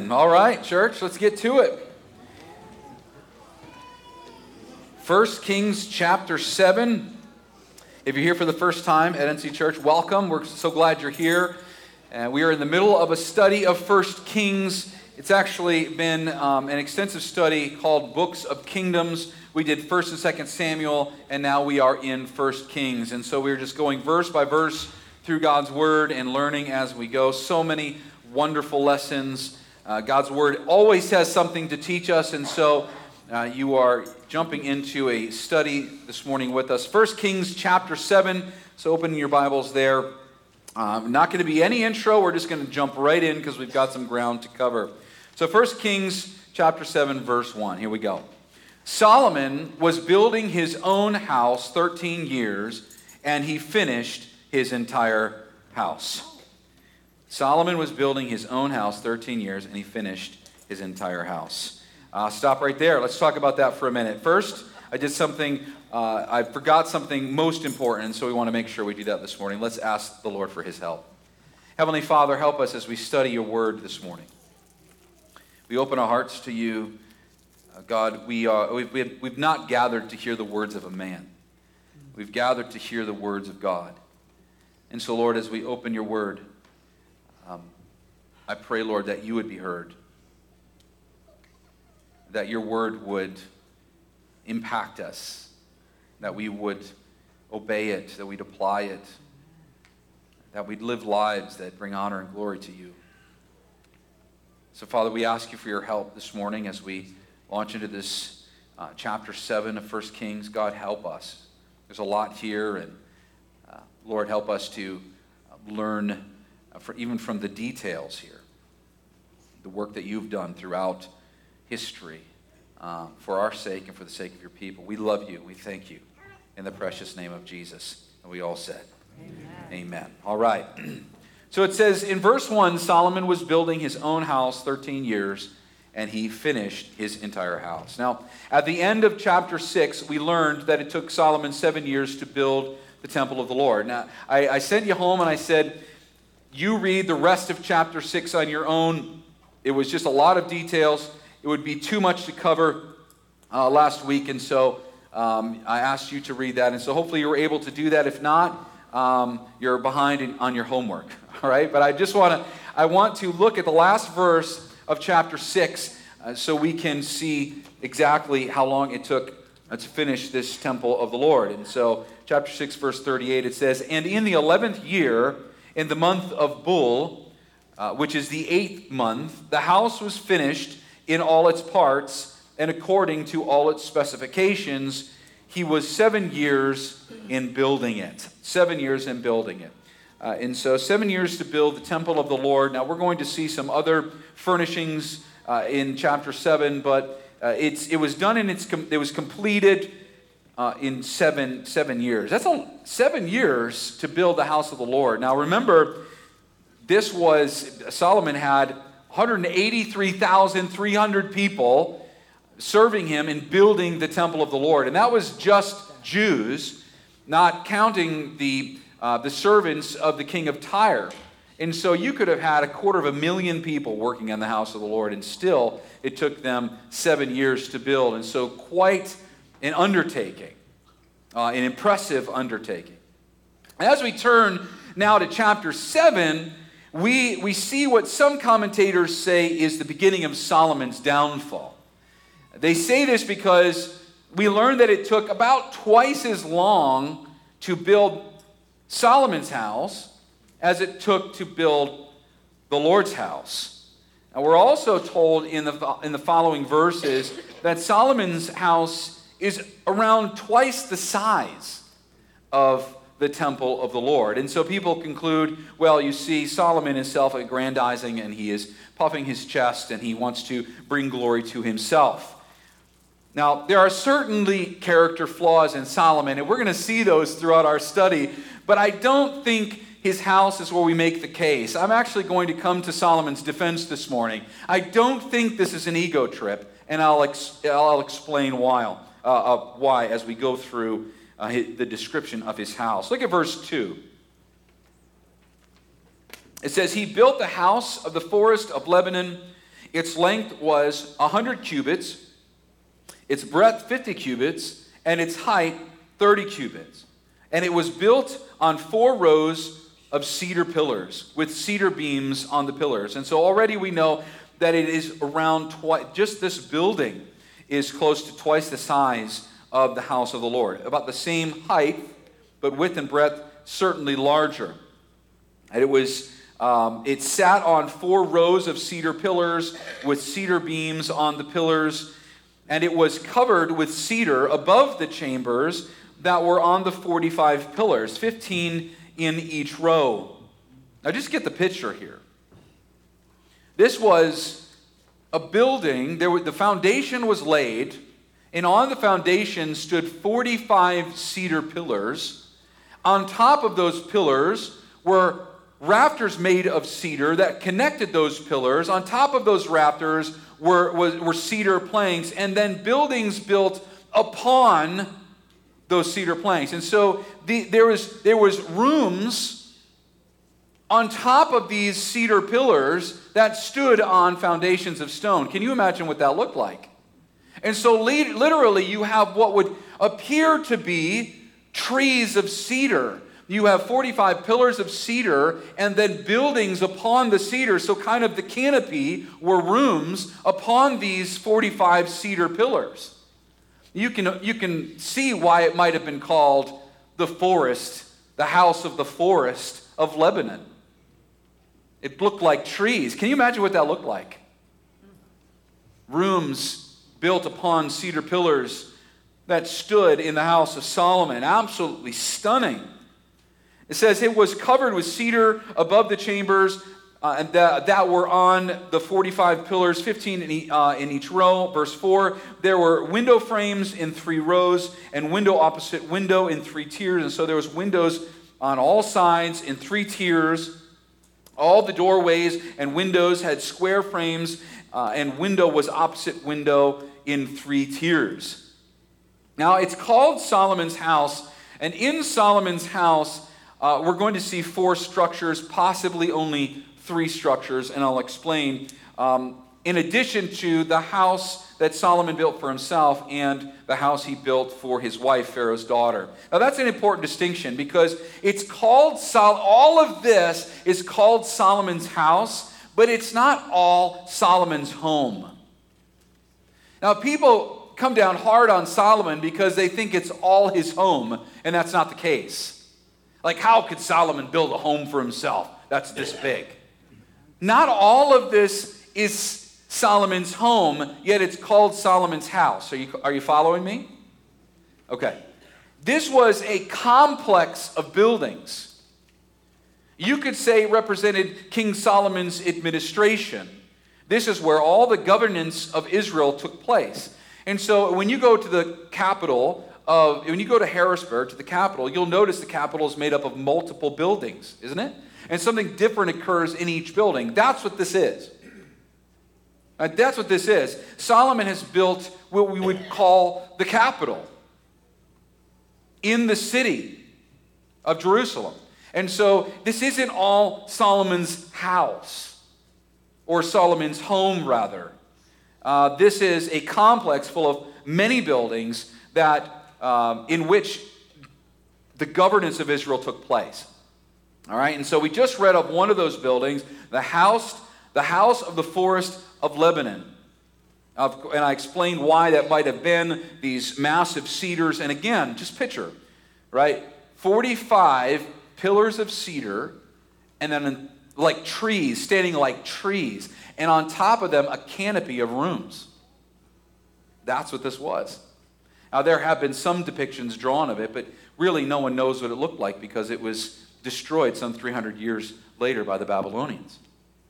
All right, church, let's get to it. 1 Kings chapter 7. If you're here for the first time at NC Church, welcome. We're so glad you're here. We are in the middle of a study of 1 Kings. It's actually been an extensive study called Books of Kingdoms. We did 1 and 2 Samuel, and now we are in 1 Kings. And so we're just going verse by verse through God's Word and learning as we go. So many wonderful lessons. God's Word always has something to teach us, and so you are jumping into a study this morning with us. 1 Kings chapter 7, so open your Bibles there. Not going to be any intro, we're just going to jump right in because we've got some ground to cover. So 1 Kings chapter 7, verse 1, here we go. Solomon was building his own house 13 years, and he finished his entire house. Solomon was building his own house 13 years, and he finished his entire house. Stop right there. Let's talk about that for a minute. First, I forgot something most important, and so we want to make sure we do that this morning. Let's ask the Lord for his help. Heavenly Father, help us as we study your word this morning. We open our hearts to you. God, we've not gathered to hear the words of a man. We've gathered to hear the words of God. And so, Lord, as we open your word, I pray, Lord, that you would be heard, that your word would impact us, that we would obey it, that we'd apply it, that we'd live lives that bring honor and glory to you. So, Father, we ask you for your help this morning as we launch into this chapter 7 of 1 Kings. God, help us. There's a lot here, and Lord, help us to learn even from the details here, the work that you've done throughout history for our sake and for the sake of your people. We love you. We thank you in the precious name of Jesus. And we all said, Amen. Amen. All right. So it says in verse 1, Solomon was building his own house 13 years, and he finished his entire house. Now, at the end of chapter 6, we learned that it took Solomon 7 years to build the temple of the Lord. Now, I sent you home and I said, you read the rest of chapter 6 on your own. It was just a lot of details. It would be too much to cover last week, and so I asked you to read that. And so hopefully you were able to do that. If not, you're behind on your homework. All right, but I want to look at the last verse of chapter 6 so we can see exactly how long it took to finish this temple of the Lord. And so chapter 6, verse 38, it says, "And in the 11th year, in the month of Bul, which is the 8th month, the house was finished in all its parts, and according to all its specifications. He was 7 years in building it." 7 years in building it. And so 7 years to build the temple of the Lord. Now we're going to see some other furnishings in chapter 7, but it was done it was completed in seven years. That's 7 years to build the house of the Lord. Now remember, Solomon had 183,300 people serving him in building the temple of the Lord. And that was just Jews, not counting the servants of the king of Tyre. And so you could have had 250,000 people working on the house of the Lord, and still it took them 7 years to build. And so quite an undertaking, an impressive undertaking. As we turn now to chapter 7, we see what some commentators say is the beginning of Solomon's downfall. They say this because we learn that it took about twice as long to build Solomon's house as it took to build the Lord's house. And we're also told in the following verses that Solomon's house is around twice the size of the temple of the Lord. And so people conclude, well, you see, Solomon is self-aggrandizing, and he is puffing his chest, and he wants to bring glory to himself. Now, there are certainly character flaws in Solomon, and we're going to see those throughout our study, but I don't think his house is where we make the case. I'm actually going to come to Solomon's defense this morning. I don't think this is an ego trip, and I'll explain why as we go through the description of his house. Look at verse 2. It says, "He built the house of the forest of Lebanon Its length was 100 cubits, its breadth 50 cubits, and its height 30 cubits. And it was built on 4 rows of cedar pillars with cedar beams on the pillars. And so already we know that it is around just this building is close to twice the size of the house of the Lord. About the same height, but width and breadth certainly larger. And it sat on 4 rows of cedar pillars with cedar beams on the pillars, and it was covered with cedar above the chambers that were on the 45 pillars, 15 in each row. Now just get the picture here. This was a building, the foundation was laid, and on the foundation stood 45 cedar pillars. On top of those pillars were rafters made of cedar that connected those pillars. On top of those rafters were cedar planks, and then buildings built upon those cedar planks. And so there was rooms on top of these cedar pillars that stood on foundations of stone. Can you imagine what that looked like? And so literally you have what would appear to be trees of cedar. You have 45 pillars of cedar and then buildings upon the cedar. So kind of the canopy were rooms upon these 45 cedar pillars. You can see why it might have been called the forest, the house of the forest of Lebanon. It looked like trees. Can you imagine what that looked like? Rooms built upon cedar pillars that stood in the house of Solomon. Absolutely stunning. It says it was covered with cedar above the chambers and that were on the 45 pillars, 15 in each row. Verse 4, there were window frames in 3 rows and window opposite window in 3 tiers. And so there was windows on all sides in 3 tiers. All the doorways and windows had square frames, and window was opposite window in 3 tiers. Now, it's called Solomon's house, and in Solomon's house, we're going to see 4 structures, possibly only 3 structures, and I'll explain. In addition to the house that Solomon built for himself and the house he built for his wife, Pharaoh's daughter. Now that's an important distinction because it's called all of this is called Solomon's house, but it's not all Solomon's home. Now people come down hard on Solomon because they think it's all his home, and that's not the case. Like, how could Solomon build a home for himself that's this big? Not all of this is Solomon's home, yet it's called Solomon's house. Are you following me? Okay. This was a complex of buildings. You could say it represented King Solomon's administration. This is where all the governance of Israel took place. And so when you go to the capital, when you go to Harrisburg, to the capital, you'll notice the capital is made up of multiple buildings, isn't it? And something different occurs in each building. That's what this is. That's what this is. Solomon has built what we would call the capital in the city of Jerusalem. And so this isn't all Solomon's house, or Solomon's home, rather. This is a complex full of many buildings that in which the governance of Israel took place. All right, and so we just read of one of those buildings, the house of the forest of Lebanon. And I explained why that might have been, these massive cedars. And again, just picture, right? 45 pillars of cedar, and then like trees, standing like trees. And on top of them, a canopy of rooms. That's what this was. Now, there have been some depictions drawn of it, but really no one knows what it looked like because it was destroyed some 300 years later by the Babylonians.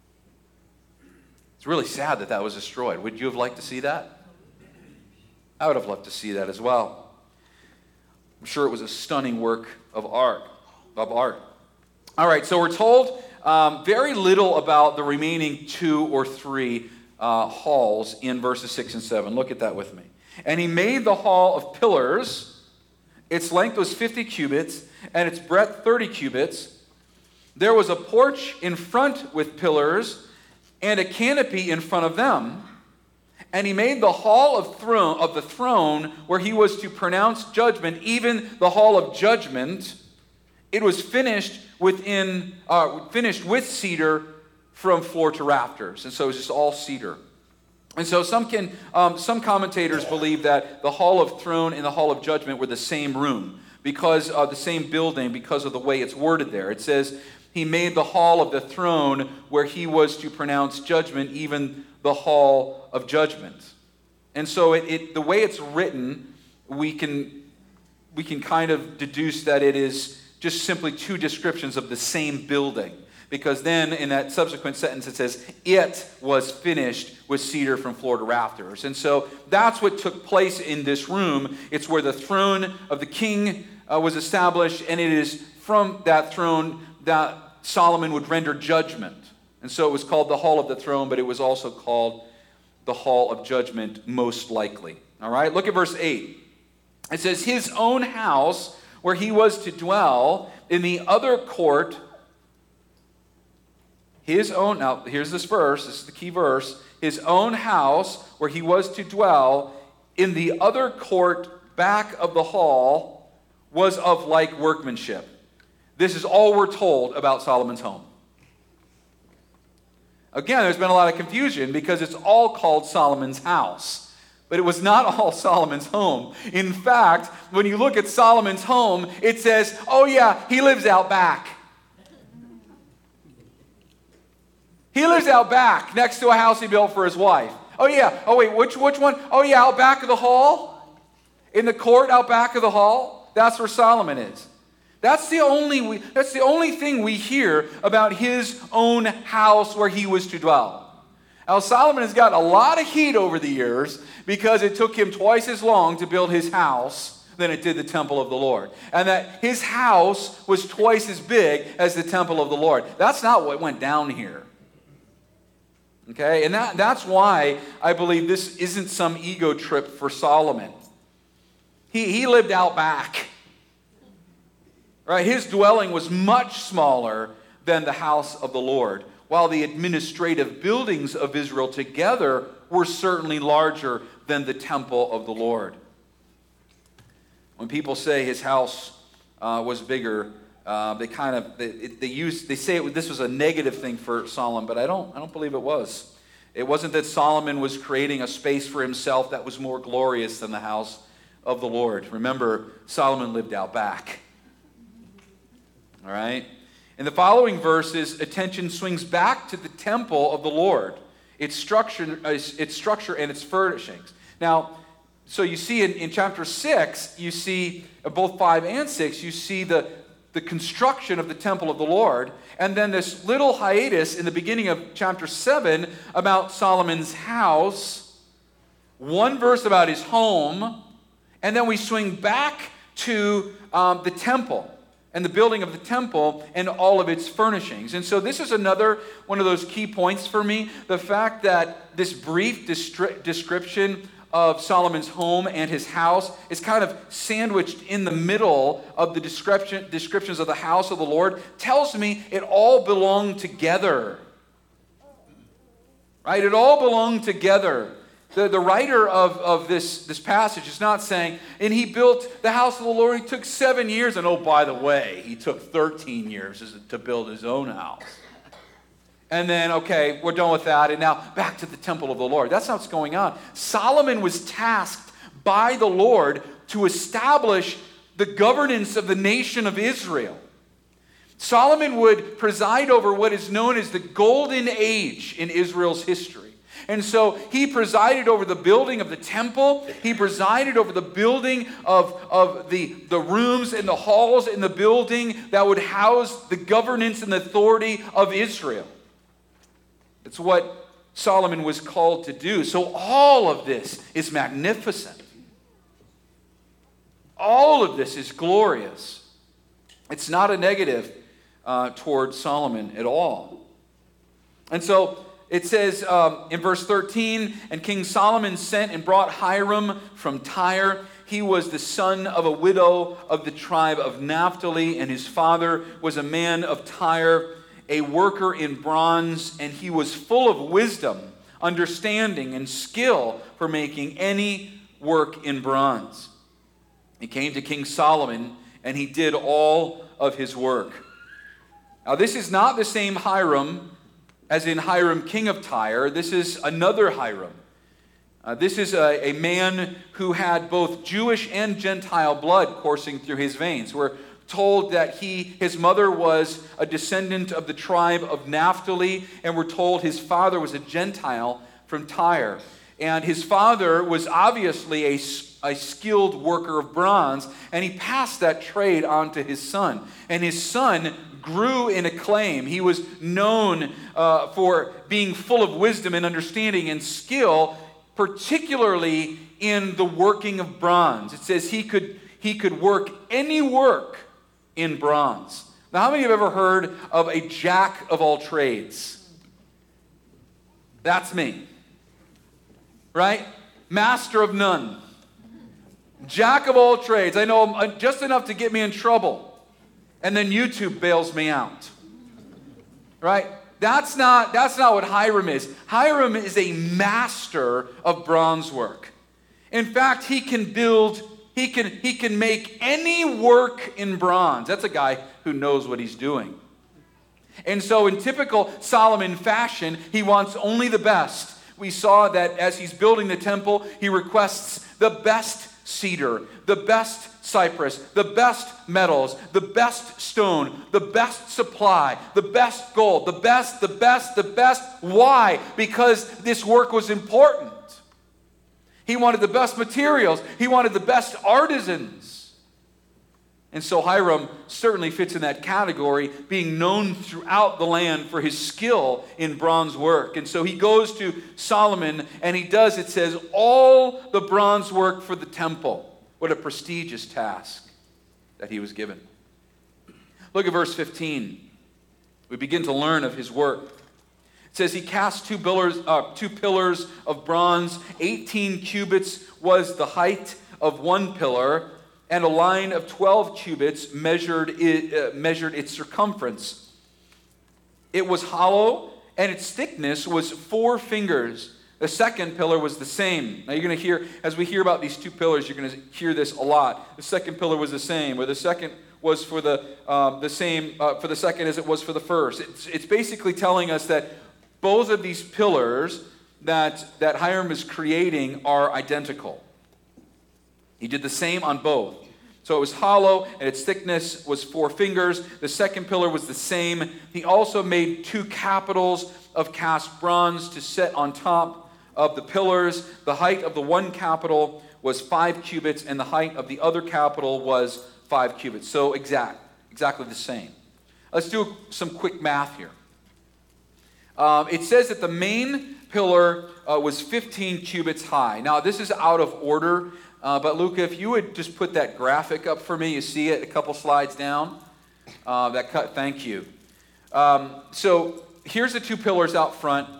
It's really sad that was destroyed. Would you have liked to see that? I would have loved to see that as well. I'm sure it was a stunning work of art. All right, so we're told very little about the remaining 2 or 3 halls in verses 6 and 7. Look at that with me. And he made the hall of pillars. Its length was 50 cubits, and its breadth 30 cubits. There was a porch in front with pillars, and a canopy in front of them. And he made the hall of the throne where he was to pronounce judgment, even the hall of judgment. It was finished with cedar from floor to rafters. And so it was just all cedar. And so some commentators believe that the hall of throne and the hall of judgment were the same room, because of the same building, because of the way it's worded there. It says, he made the hall of the throne where he was to pronounce judgment, even the hall of judgment. And so the way it's written, we can kind of deduce that it is just simply two descriptions of the same building. Because then in that subsequent sentence it says, it was finished with cedar from floor to rafters. And so that's what took place in this room. It's where the throne of the king was established, and it is from that throne that Solomon would render judgment. And so it was called the Hall of the Throne, but it was also called the Hall of Judgment, most likely. All right, look at verse 8. It says, his own house where he was to dwell in the other court. Now here's this verse, this is the key verse. His own house where he was to dwell in the other court back of the hall was of like workmanship. This is all we're told about Solomon's home. Again, there's been a lot of confusion because it's all called Solomon's house. But it was not all Solomon's home. In fact, when you look at Solomon's home, it says, oh yeah, he lives out back. He lives out back next to a house he built for his wife. Oh yeah, oh wait, which one? Oh yeah, out back of the hall? In the court out back of the hall? That's where Solomon is. That's the only thing we hear about his own house where he was to dwell. Now, Solomon has gotten a lot of heat over the years because it took him twice as long to build his house than it did the temple of the Lord. And that his house was twice as big as the temple of the Lord. That's not what went down here. Okay? And that's why I believe this isn't some ego trip for Solomon. He lived out back. Right? His dwelling was much smaller than the house of the Lord, while the administrative buildings of Israel together were certainly larger than the temple of the Lord. When people say his house was bigger, they say this was a negative thing for Solomon, but I don't believe it was. It wasn't that Solomon was creating a space for himself that was more glorious than the house of the Lord. Remember, Solomon lived out back. All right? In the following verses, attention swings back to the temple of the Lord, its structure and its furnishings. Now, so you see in chapter 6, you see, both 5 and 6, you see the construction of the temple of the Lord, and then this little hiatus in the beginning of chapter 7 about Solomon's house, one verse about his home, and then we swing back to the temple and the building of the temple and all of its furnishings. And so this is another one of those key points for me, the fact that this brief description of Solomon's home and his house is kind of sandwiched in the middle of the descriptions of the house of the Lord, tells me it all belonged together. Right? It all belonged together. The writer of this passage is not saying, and he built the house of the Lord, he took 7 years, and oh, by the way, he took 13 years to build his own house. And then, okay, we're done with that, and now back to the temple of the Lord. That's not what's going on. Solomon was tasked by the Lord to establish the governance of the nation of Israel. Solomon would preside over what is known as the golden age in Israel's history. And so he presided over the building of the temple. He presided over the building of the rooms and the halls in the building that would house the governance and authority of Israel. It's what Solomon was called to do. So all of this is magnificent. All of this is glorious. It's not a negative toward Solomon at all. And so it says in verse 13, and King Solomon sent and brought Hiram from Tyre. He was the son of a widow of the tribe of Naphtali, and his father was a man of Tyre. a worker in bronze, and he was full of wisdom, understanding, and skill for making any work in bronze. He came to King Solomon, and he did all of his work. Now, this is not the same Hiram as in Hiram, king of Tyre. This is another Hiram. This is a man who had both Jewish and Gentile blood coursing through his veins. We're told that his mother was a descendant of the tribe of Naphtali, and we're told his father was a Gentile from Tyre. And his father was obviously a skilled worker of bronze, and he passed that trade on to his son. And his son grew in acclaim. He was known for being full of wisdom and understanding and skill, particularly in the working of bronze. It says he could work any work in bronze. Now, how many have ever heard of a jack of all trades? That's me. Right? Master of none. Jack of all trades. I know just enough to get me in trouble. And then YouTube bails me out. Right? That's not what Hiram is. Hiram is a master of bronze work. In fact, he can make any work in bronze. That's a guy who knows what he's doing. And so in typical Solomon fashion, he wants only the best. We saw that as he's building the temple, he requests the best cedar, the best cypress, the best metals, the best stone, the best supply, the best gold, the best. Why? Because this work was important. He wanted the best materials. He wanted the best artisans. And so Hiram certainly fits in that category, being known throughout the land for his skill in bronze work. And so he goes to Solomon, and he does, it says, all the bronze work for the temple. What a prestigious task that he was given. Look at verse 15. We begin to learn of his work. It says he cast two pillars of bronze. 18 cubits was the height of one pillar, and a line of 12 cubits measured its circumference. It was hollow, and its thickness was 4 fingers. The second pillar was the same. Now you're going to hear, as we hear about these two pillars, you're going to hear this a lot. The second pillar was the same, or the second was for the same for the second as it was for the first. It's basically telling us that both of these pillars that Hiram is creating are identical. He did the same on both. So it was hollow, and its thickness was 4 fingers. The second pillar was the same. He also made 2 capitals of cast bronze to set on top of the pillars. The height of the one capital was 5 cubits, and the height of the other capital was 5 cubits. So exactly the same. Let's do some quick math here. It says that the main pillar was 15 cubits high. Now, this is out of order, but Luca, if you would just put that graphic up for me. You see it a couple slides down? Thank you. So here's the 2 pillars out front.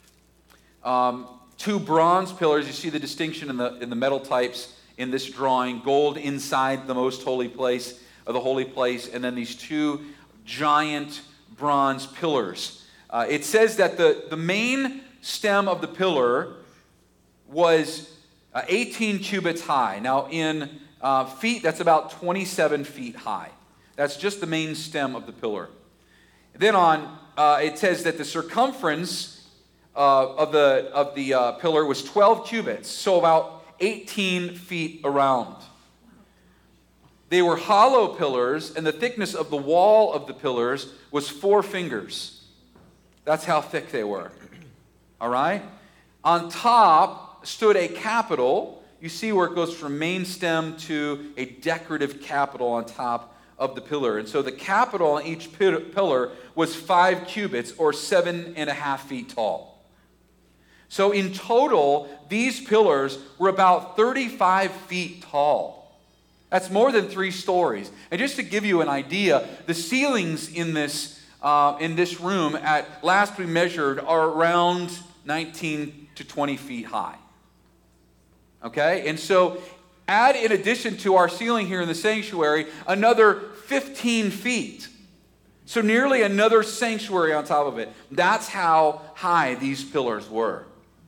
2 bronze pillars. You see the distinction in the metal types in this drawing. Gold inside the most holy place, of the holy place, and then these 2 giant bronze pillars. It says that the main stem of the pillar was 18 cubits high. Now in feet, that's about 27 feet high. That's just the main stem of the pillar. Then it says that the circumference of the pillar was 12 cubits, so about 18 feet around. They were hollow pillars, and the thickness of the wall of the pillars was 4 fingers. That's how thick they were. All right? On top stood a capital. You see where it goes from main stem to a decorative capital on top of the pillar. And so the capital on each pillar was 5 cubits, or 7.5 feet tall. So in total, these pillars were about 35 feet tall. That's more than 3 stories. And just to give you an idea, the ceilings in this room, at last we measured, are around 19 to 20 feet high. Okay? And so add, in addition to our ceiling here in the sanctuary, another 15 feet. So nearly another sanctuary on top of it. That's how high these pillars were.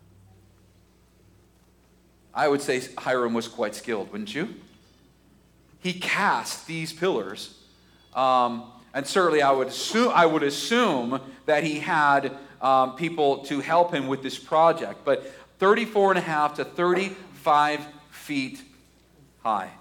I would say Hiram was quite skilled, wouldn't you? He cast these pillars, and certainly I would assume that he had people to help him with this project. But 34.5 to 35 feet high,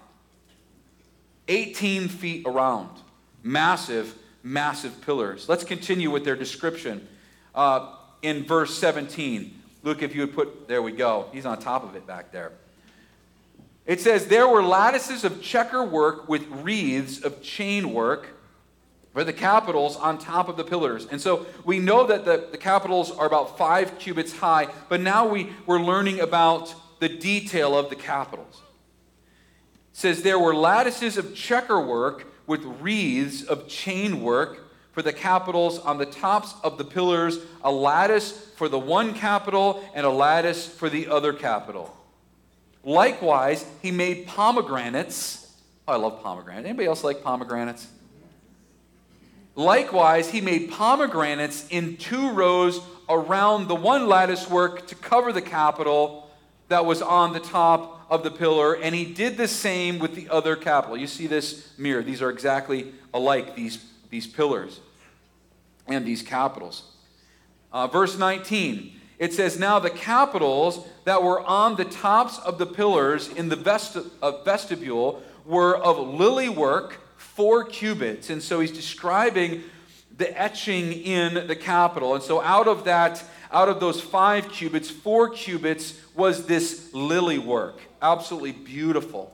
18 feet around, massive, massive pillars. Let's continue with their description in verse 17. Luke, if you would put, there we go. He's on top of it back there. It says, there were lattices of checker work with wreaths of chain work for the capitals on top of the pillars. And so we know that the capitals are about 5 cubits high, but now we're learning about the detail of the capitals. It says, there were lattices of checker work with wreaths of chain work for the capitals on the tops of the pillars, a lattice for the one capital and a lattice for the other capital. Likewise, he made pomegranates. Oh, I love pomegranates. Anybody else like pomegranates? Likewise, he made pomegranates in 2 rows around the one lattice work to cover the capital that was on the top of the pillar, and he did the same with the other capital. You see this mirror. These are exactly alike, these pillars and these capitals. Verse 19, it says, now the capitals that were on the tops of the pillars in the vestibule were of lily work, 4 cubits. And so he's describing the etching in the capital. And so out of those 5 cubits, 4 cubits was this lily work. Absolutely beautiful.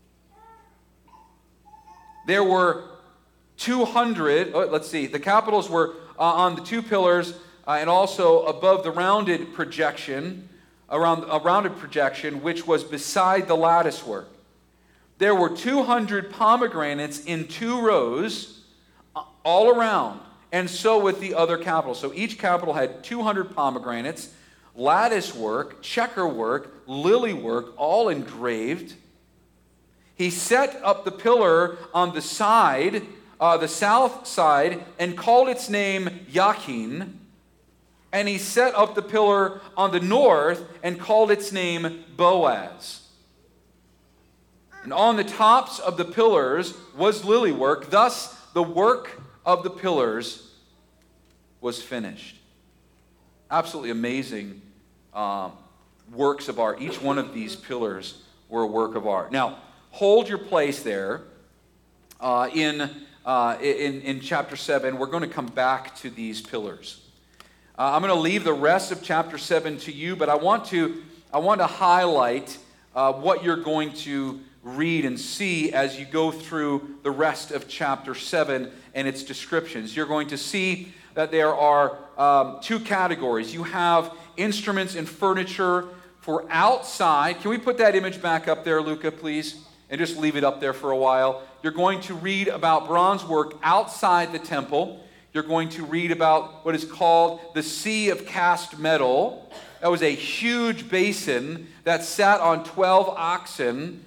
There were 200, the capitals were on the 2 pillars and also above the rounded projection, around a rounded projection, which was beside the lattice work. There were 200 pomegranates in 2 rows all around, and so with the other capitals. So each capital had 200 pomegranates, lattice work, checker work, lily work, all engraved. He set up the pillar on the side, the south side, and called its name Yakin. And he set up the pillar on the north and called its name Boaz. And on the tops of the pillars was lily work. Thus, the work of the pillars was finished. Absolutely amazing works of art. Each one of these pillars were a work of art. Now, hold your place there in chapter 7. We're going to come back to these pillars. I'm going to leave the rest of chapter 7 to you, but I want to highlight what you're going to read and see as you go through the rest of chapter 7 and its descriptions. You're going to see that there are 2 categories. You have instruments and furniture for outside. Can we put that image back up there, Luca, please? And just leave it up there for a while. You're going to read about bronze work outside the temple. You're going to read about what is called the Sea of Cast Metal. That was a huge basin that sat on 12 oxen,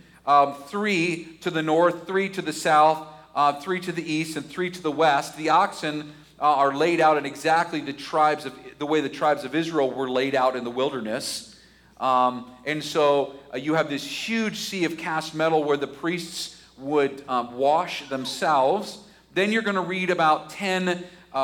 3 to the north, 3 to the south, 3 to the east, and 3 to the west. The oxen are laid out in exactly the way the tribes of Israel were laid out in the wilderness. And so you have this huge sea of cast metal where the priests would wash themselves. Then you're going to read about 10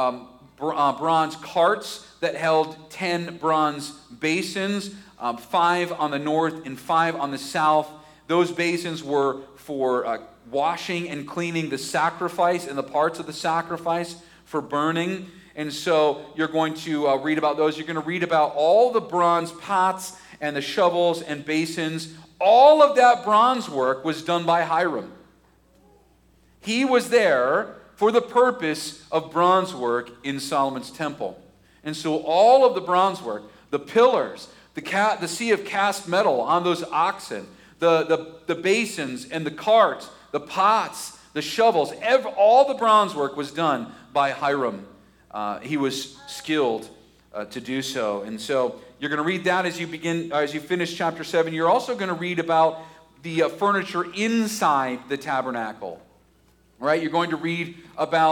bronze carts that held 10 bronze basins, 5 on the north and 5 on the south. Those basins were for washing and cleaning the sacrifice and the parts of the sacrifice for burning. And so you're going to read about those. You're going to read about all the bronze pots and the shovels and basins. All of that bronze work was done by Hiram. He was there for the purpose of bronze work in Solomon's temple. And so all of the bronze work, the pillars, the sea of cast metal on those oxen, the basins and the carts, the pots, the shovels, all the bronze work was done by Hiram. He was skilled to do so. And so you're going to read that as you finish chapter 7. You're also going to read about the furniture inside the tabernacle. Right? You're going to read about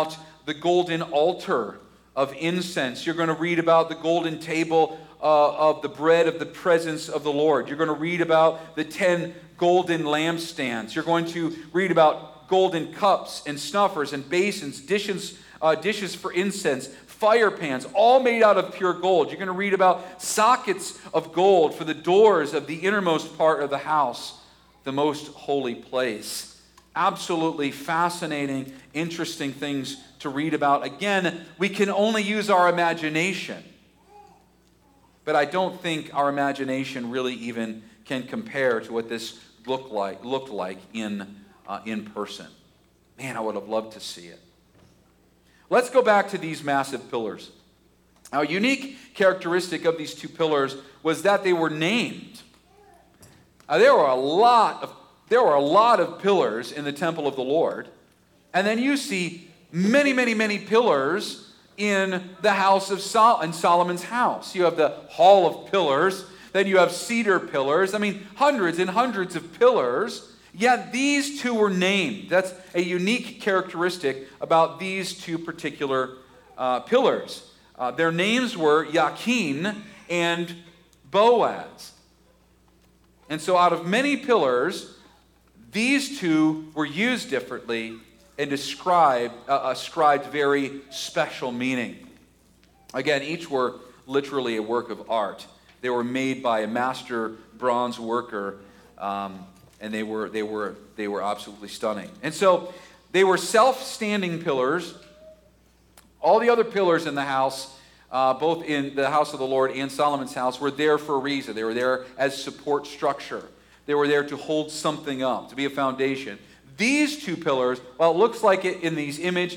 the golden altar of incense. You're going to read about the golden table of the bread of the presence of the Lord. You're going to read about the 10 golden lampstands. You're going to read about golden cups and snuffers and basins, dishes for incense, fire pans, all made out of pure gold. You're going to read about sockets of gold for the doors of the innermost part of the house, the most holy place. Absolutely fascinating, interesting things to read about. Again, we can only use our imagination. But I don't think our imagination really even can compare to what this looked like in person. Man, I would have loved to see it. Let's go back to these massive pillars. Now, a unique characteristic of these two pillars was that they were named. There were a lot of pillars in the temple of the Lord, and then you see many, many, many pillars in the house of Solomon's house. You have the hall of pillars, then you have cedar pillars. I mean, hundreds and hundreds of pillars. Yet these two were named. That's a unique characteristic about these two particular pillars. Their names were Yakin and Boaz. And so out of many pillars, these two were used differently and ascribed very special meaning. Again, each were literally a work of art. They were made by a master bronze worker, and they were absolutely stunning. And so they were self-standing pillars. All the other pillars in the house, both in the house of the Lord and Solomon's house, were there for a reason. They were there as support structure. They were there to hold something up, to be a foundation. These two pillars, well, it looks like it in this image,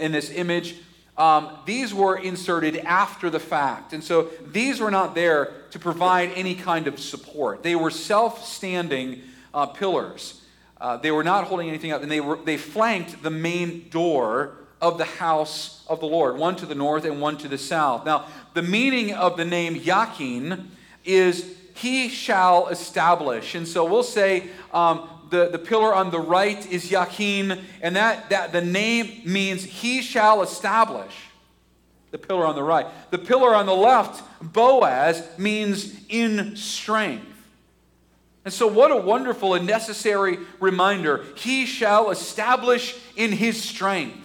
these were inserted after the fact. And so these were not there to provide any kind of support. They were self-standing pillars. They were not holding anything up, and they flanked the main door of the house of the Lord, one to the north and one to the south. Now, the meaning of the name Yakin is he shall establish. And so we'll say the pillar on the right is Yakin, and that the name means he shall establish. The pillar on the right. The pillar on the left, Boaz, means in strength. And so what a wonderful and necessary reminder. He shall establish in his strength.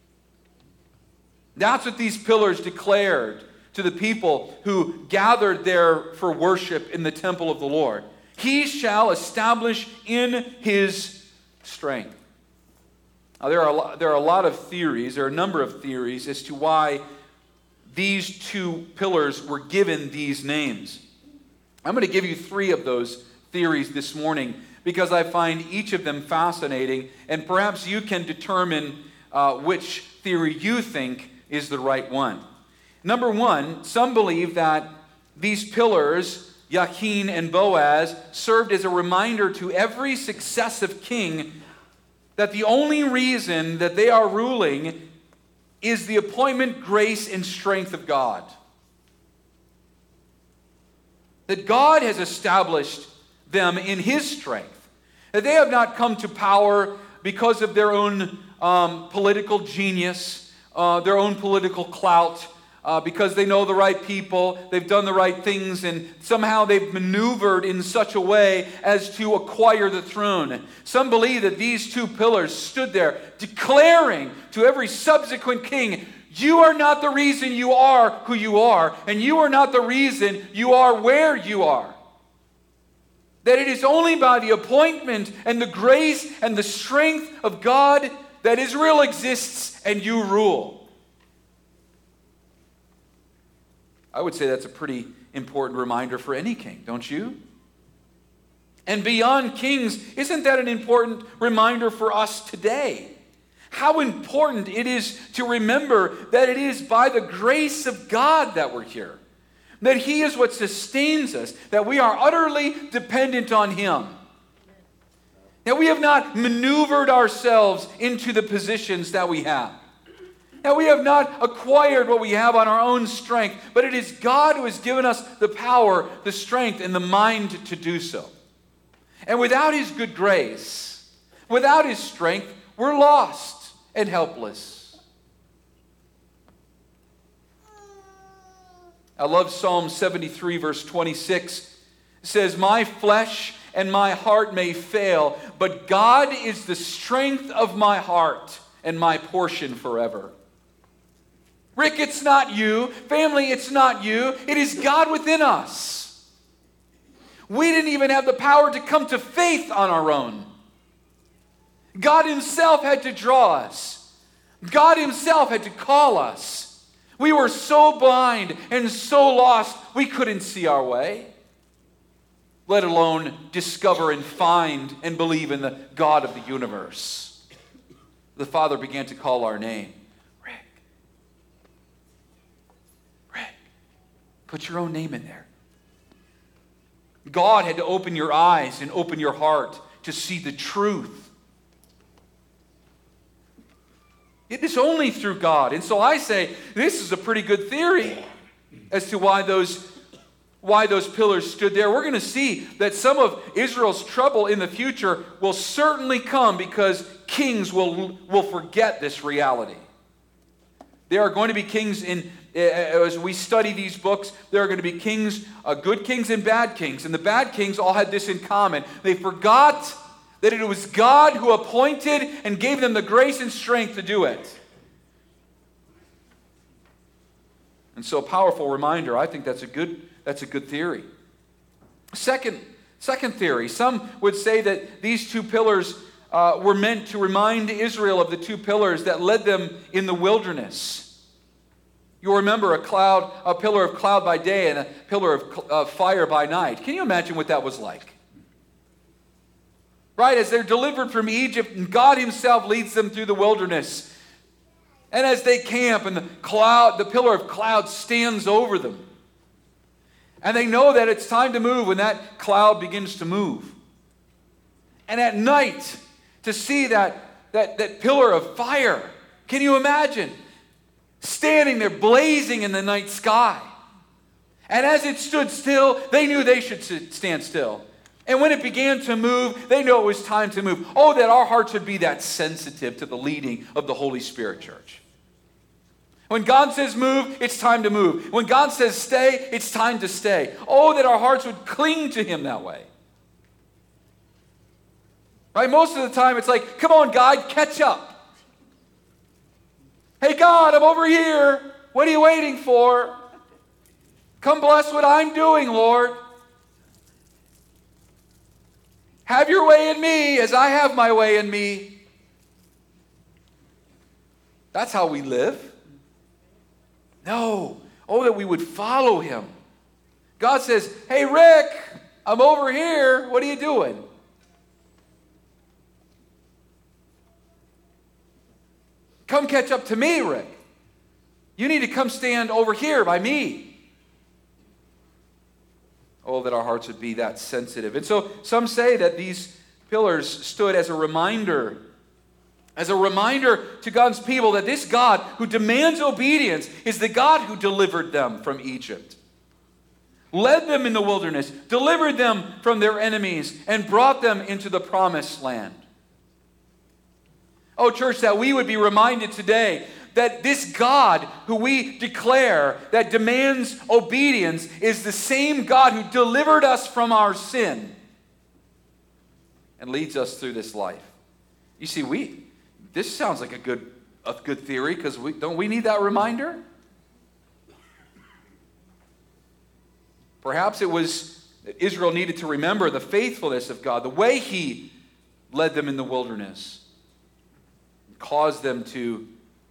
That's what these pillars declared to the people who gathered there for worship in the temple of the Lord. He shall establish in his strength. Now, there are a lot of theories, there are a number of theories as to why these two pillars were given these names. I'm going to give you 3 of those theories this morning because I find each of them fascinating, and perhaps you can determine which theory you think is the right one. Number 1, some believe that these pillars, Yakin and Boaz, served as a reminder to every successive king that the only reason that they are ruling is the appointment, grace, and strength of God. That God has established them in his strength. That they have not come to power because of their own political genius, their own political clout, because they know the right people, they've done the right things, and somehow they've maneuvered in such a way as to acquire the throne. Some believe that these two pillars stood there declaring to every subsequent king, you are not the reason you are who you are, and you are not the reason you are where you are. That it is only by the appointment and the grace and the strength of God that Israel exists and you rule. I would say that's a pretty important reminder for any king, don't you? And beyond kings, isn't that an important reminder for us today? How important it is to remember that it is by the grace of God that we're here. That he is what sustains us, that we are utterly dependent on him. That we have not maneuvered ourselves into the positions that we have. That we have not acquired what we have on our own strength, but it is God who has given us the power, the strength, and the mind to do so. And without his good grace, without his strength, we're lost and helpless. I love Psalm 73, verse 26. It says, "My flesh and my heart may fail, but God is the strength of my heart and my portion forever." Rick, it's not you. Family, it's not you. It is God within us. We didn't even have the power to come to faith on our own. God himself had to draw us. God himself had to call us. We were so blind and so lost, we couldn't see our way, let alone discover and find and believe in the God of the universe. The Father began to call our name. Rick, put your own name in there. God had to open your eyes and open your heart to see the truth. It is only through God. And so I say, this is a pretty good theory as to why those pillars stood there. We're going to see that some of Israel's trouble in the future will certainly come because kings will forget this reality. There are going to be kings as we study these books, there are going to be kings, good kings and bad kings. And the bad kings all had this in common. They forgot that it was God who appointed and gave them the grace and strength to do it. And so a powerful reminder, I think that's a good theory. Second theory, some would say that these two pillars were meant to remind Israel of the two pillars that led them in the wilderness. You'll remember a pillar of cloud by day and a pillar of fire by night. Can you imagine what that was like? Right, as they're delivered from Egypt, and God himself leads them through the wilderness. And as they camp, and the pillar of cloud stands over them. And they know that it's time to move when that cloud begins to move. And at night, to see that pillar of fire, can you imagine? Standing there, blazing in the night sky. And as it stood still, they knew they should stand still. And when it began to move, they knew it was time to move. Oh, that our hearts would be that sensitive to the leading of the Holy Spirit, church. When God says move, it's time to move. When God says stay, it's time to stay. Oh, that our hearts would cling to him that way. Right? Most of the time, it's like, come on, God, catch up. Hey, God, I'm over here. What are you waiting for? Come bless what I'm doing, Lord. Have your way in me as I have my way in me. That's how we live. No. Oh, that we would follow him. God says, hey, Rick, I'm over here. What are you doing? Come catch up to me, Rick. You need to come stand over here by me. Oh, that our hearts would be that sensitive. And so some say that these pillars stood as a reminder to God's people that this God who demands obedience is the God who delivered them from Egypt, led them in the wilderness, delivered them from their enemies, and brought them into the promised land. Oh, church, that we would be reminded today that this God who we declare that demands obedience is the same God who delivered us from our sin and leads us through this life. You see, this sounds like a good theory because don't we need that reminder? Perhaps it was Israel needed to remember the faithfulness of God, the way he led them in the wilderness, and caused them to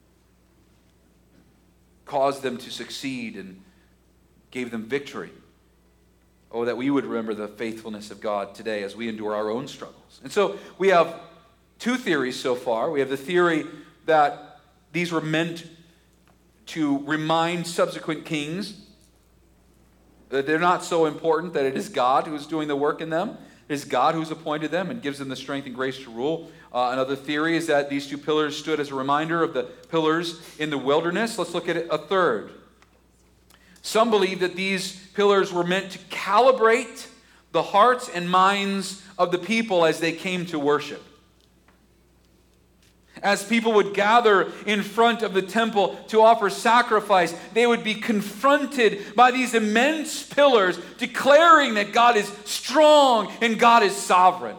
succeed and gave them victory. Oh, that we would remember the faithfulness of God today as we endure our own struggles. And so we have two theories so far. We have the theory that these were meant to remind subsequent kings that they're not so important, that it is God who is doing the work in them. It is God who's appointed them and gives them the strength and grace to rule. Another theory is that these two pillars stood as a reminder of the pillars in the wilderness. Let's look at a third. Some believe that these pillars were meant to calibrate the hearts and minds of the people as they came to worship. As people would gather in front of the temple to offer sacrifice, they would be confronted by these immense pillars declaring that God is strong and God is sovereign.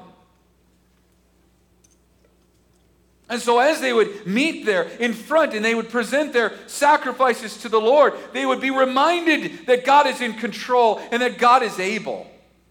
And so as they would meet there in front and they would present their sacrifices to the Lord, they would be reminded that God is in control and that God is able.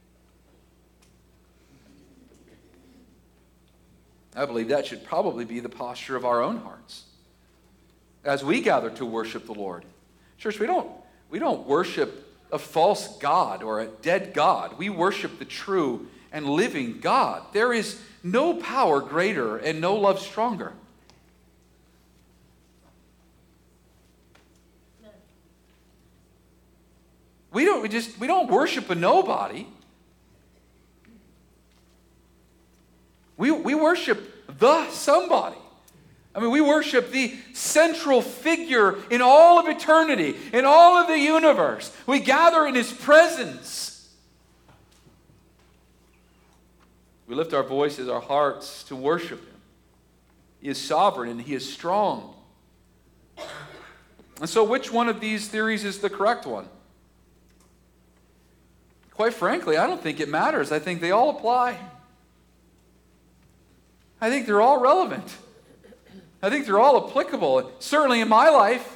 I believe that should probably be the posture of our own hearts as we gather to worship the Lord. Church, we don't worship a false god or a dead god. We worship the true and living God. There is no power greater and no love stronger. We don't worship a nobody. We worship the somebody. I mean, we worship the central figure in all of eternity, in all of the universe. We gather in His presence. We lift our voices, our hearts to worship Him. He is sovereign and He is strong. And so which one of these theories is the correct one? Quite frankly, I don't think it matters. I think they all apply. I think they're all relevant. I think they're all applicable. Certainly in my life,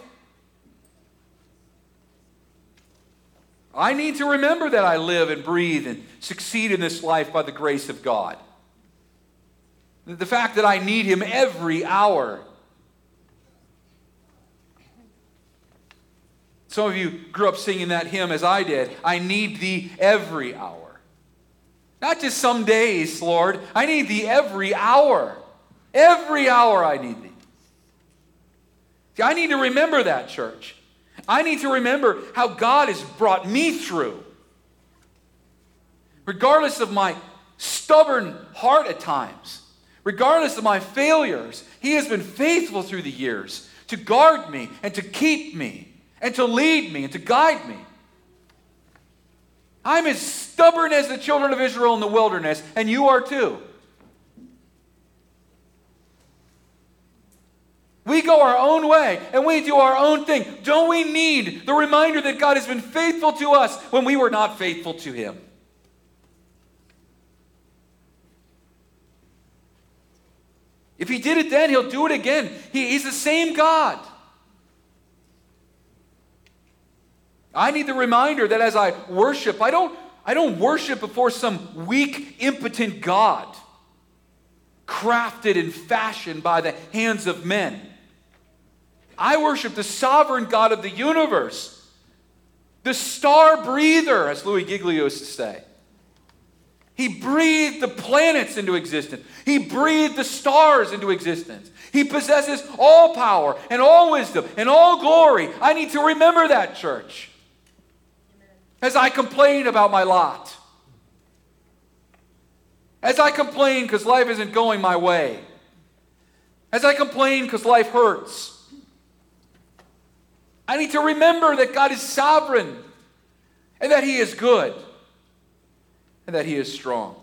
I need to remember that I live and breathe and succeed in this life by the grace of God. The fact that I need Him every hour. Some of you grew up singing that hymn as I did. I need Thee every hour. Not just some days, Lord. I need Thee every hour. Every hour I need Thee. See, I need to remember that, church. I need to remember how God has brought me through. Regardless of my stubborn heart at times, regardless of my failures, He has been faithful through the years to guard me and to keep me and to lead me and to guide me. I'm as stubborn as the children of Israel in the wilderness, and you are too. We go our own way, and we do our own thing. Don't we need the reminder that God has been faithful to us when we were not faithful to Him? If He did it then, He'll do it again. He's the same God. I need the reminder that as I worship, I don't worship before some weak, impotent God, crafted and fashioned by the hands of men. I worship the sovereign God of the universe, the star breather, as Louis Giglio used to say. He breathed the planets into existence. He breathed the stars into existence. He possesses all power and all wisdom and all glory. I need to remember that, church. As I complain about my lot. As I complain because life isn't going my way. As I complain because life hurts. I need to remember that God is sovereign and that He is good and that He is strong.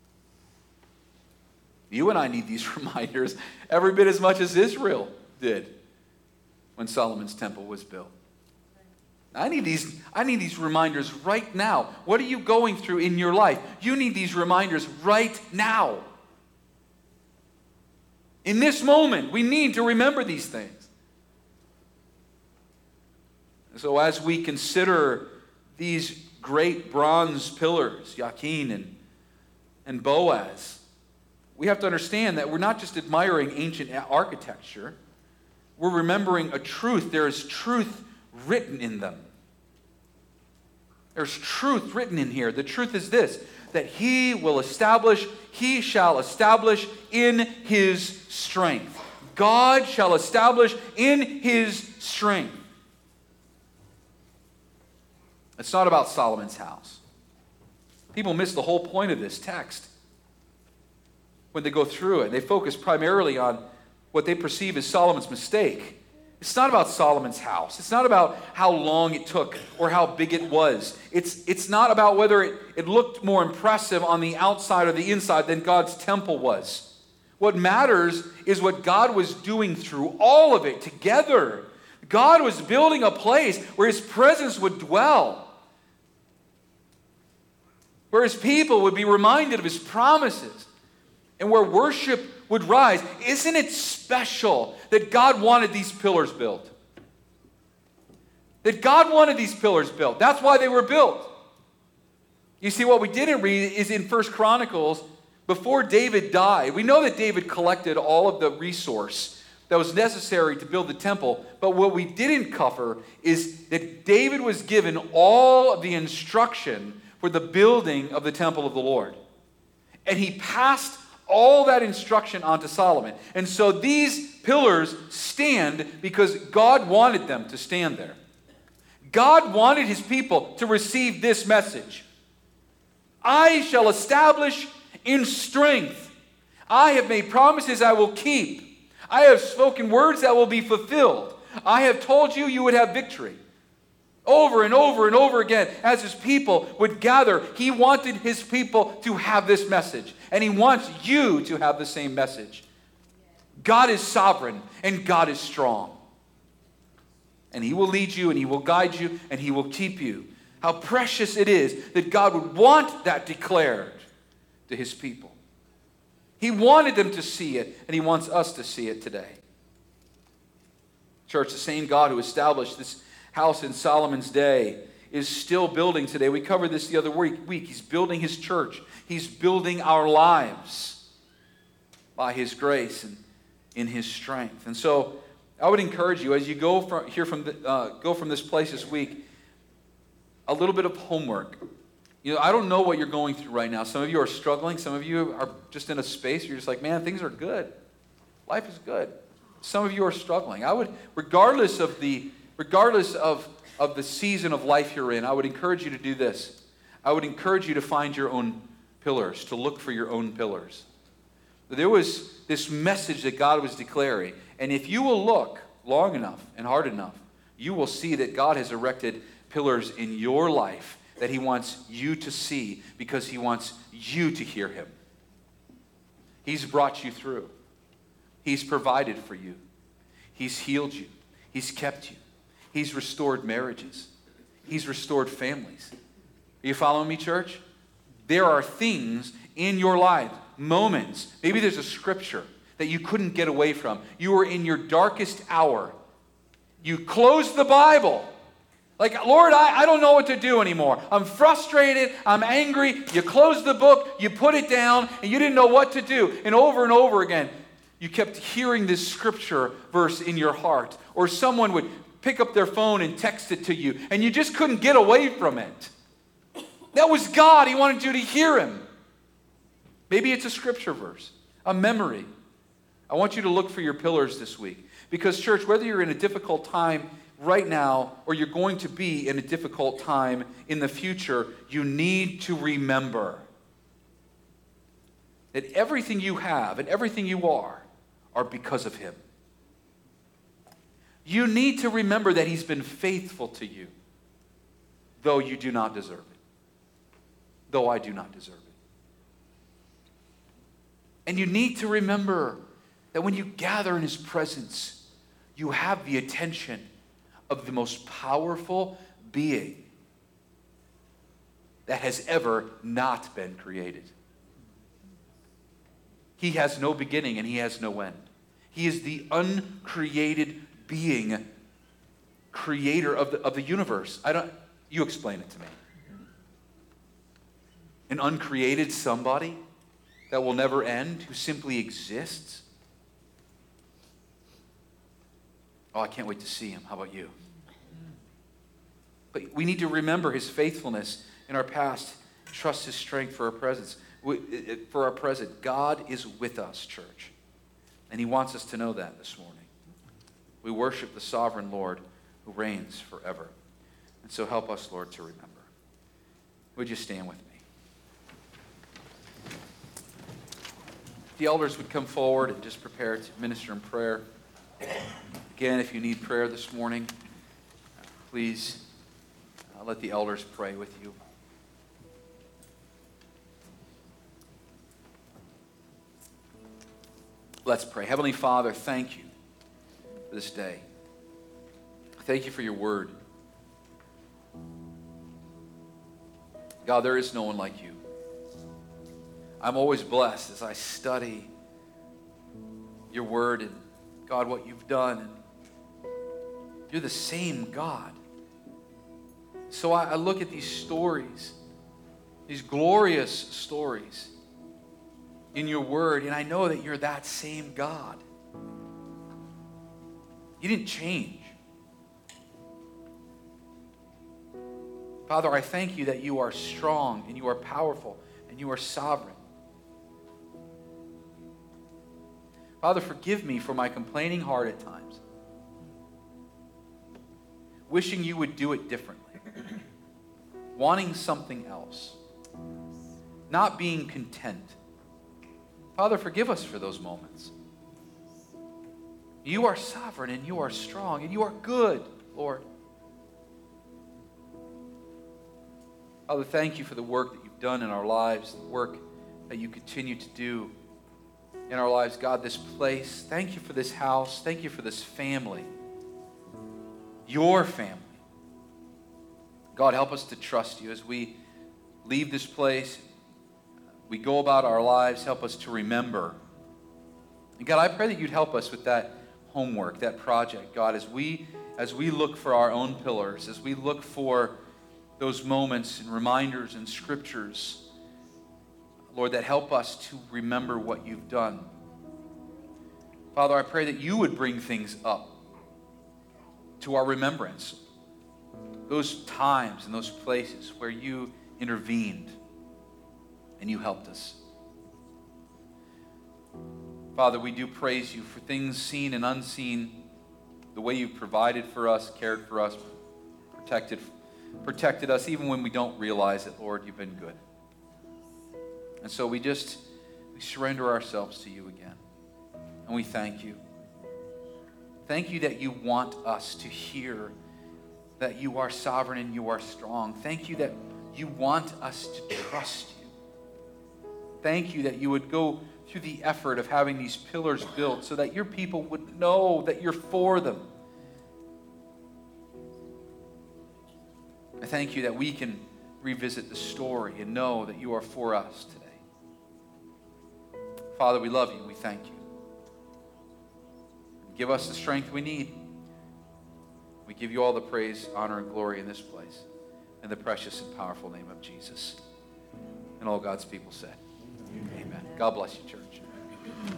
You and I need these reminders every bit as much as Israel did when Solomon's temple was built. I need these reminders right now. What are you going through in your life? You need these reminders right now. In this moment, we need to remember these things. So as we consider these great bronze pillars, Yakin and Boaz, we have to understand that we're not just admiring ancient architecture. We're remembering a truth. There is truth written in them. There's truth written in here. The truth is this, that He shall establish in His strength. God shall establish in His strength. It's not about Solomon's house. People miss the whole point of this text when they go through it. They focus primarily on what they perceive as Solomon's mistake. It's not about Solomon's house. It's not about how long it took or how big it was. It's not about whether it looked more impressive on the outside or the inside than God's temple was. What matters is what God was doing through all of it together. God was building a place where His presence would dwell, where His people would be reminded of His promises, and where worship would rise. Isn't it special that God wanted these pillars built? That God wanted these pillars built. That's why they were built. You see, what we didn't read is in 1 Chronicles, before David died, we know that David collected all of the resource that was necessary to build the temple, but what we didn't cover is that David was given all of the instruction for the building of the temple of the Lord. And he passed all that instruction on to Solomon. And so these pillars stand because God wanted them to stand there. God wanted His people to receive this message. I shall establish in strength. I have made promises I will keep. I have spoken words that will be fulfilled. I have told you you would have victory. Over and over and over again, as His people would gather, He wanted His people to have this message. And He wants you to have the same message. God is sovereign and God is strong. And He will lead you and He will guide you and He will keep you. How precious it is that God would want that declared to His people. He wanted them to see it, and He wants us to see it today. Church, the same God who established this house in Solomon's day is still building today. We covered this the other week. He's building His church. He's building our lives by His grace and in His strength. And so I would encourage you, as you go from this place this week, a little bit of homework. You know, I don't know what you're going through right now. Some of you are struggling. Some of you are just in a space where you're just like, man, things are good. Life is good. Some of you are struggling. I would, regardless of the season of life you're in, I would encourage you to do this. I would encourage you to find your own pillars, to look for your own pillars. There was this message that God was declaring, and if you will look long enough and hard enough, you will see that God has erected pillars in your life that He wants you to see because He wants you to hear Him. He's brought you through. He's provided for you. He's healed you. He's kept you. He's restored marriages. He's restored families. Are you following me, church? There are things in your life, moments. Maybe there's a scripture that you couldn't get away from. You were in your darkest hour. You closed the Bible. Like, Lord, I don't know what to do anymore. I'm frustrated. I'm angry. You closed the book. You put it down, and you didn't know what to do. And over again, you kept hearing this scripture verse in your heart. Or someone would pick up their phone and text it to you, and you just couldn't get away from it. That was God. He wanted you to hear Him. Maybe it's a scripture verse, a memory. I want you to look for your pillars this week. Because, church, whether you're in a difficult time right now or you're going to be in a difficult time in the future, you need to remember that everything you have and everything you are because of Him. You need to remember that He's been faithful to you, though you do not deserve it. Though I do not deserve it. And you need to remember that when you gather in His presence, you have the attention of the most powerful being that has ever not been created. He has no beginning and He has no end. He is the uncreated being, creator of the universe. You explain it to me. An uncreated somebody that will never end, who simply exists. Oh, I can't wait to see Him. How about you? But we need to remember His faithfulness in our past, trust His strength for our presence. For our present, God is with us, church. And He wants us to know that this morning. We worship the sovereign Lord who reigns forever. And so help us, Lord, to remember. Would you stand with me? The elders would come forward and just prepare to minister in prayer. Again, if you need prayer this morning, please let the elders pray with you. Let's pray. Heavenly Father, thank you for this day. Thank you for your word. God, there is no one like you. I'm always blessed as I study your word and, God, what you've done. And you're the same God. So I look at these stories, these glorious stories in your word, and I know that you're that same God. You didn't change. Father, I thank you that you are strong and you are powerful and you are sovereign. Father, forgive me for my complaining heart at times, wishing you would do it differently, wanting something else, not being content. Father, forgive us for those moments. You are sovereign and you are strong and you are good, Lord. Father, thank you for the work that you've done in our lives, the work that you continue to do in our lives. God, this place, thank you for this house. Thank you for this family, your family. God, help us to trust you as we leave this place. We go about our lives. Help us to remember. And God, I pray that you'd help us with that homework, that project. God, as we look for our own pillars, as we look for those moments and reminders and scriptures, Lord, that help us to remember what you've done. Father, I pray that you would bring things up to our remembrance. Those times and those places where you intervened and you helped us. Father, we do praise you for things seen and unseen, the way you've provided for us, cared for us, protected us, even when we don't realize it, Lord, you've been good. And so we surrender ourselves to you again. And we thank you. Thank you that you want us to hear that you are sovereign and you are strong. Thank you that you want us to trust you. Thank you that you would go through the effort of having these pillars built so that your people would know that you're for them. I thank you that we can revisit the story and know that you are for us today. Father, we love you. We thank you. Give us the strength we need. We give you all the praise, honor, and glory in this place. In the precious and powerful name of Jesus. And all God's people said, amen. God bless you, church.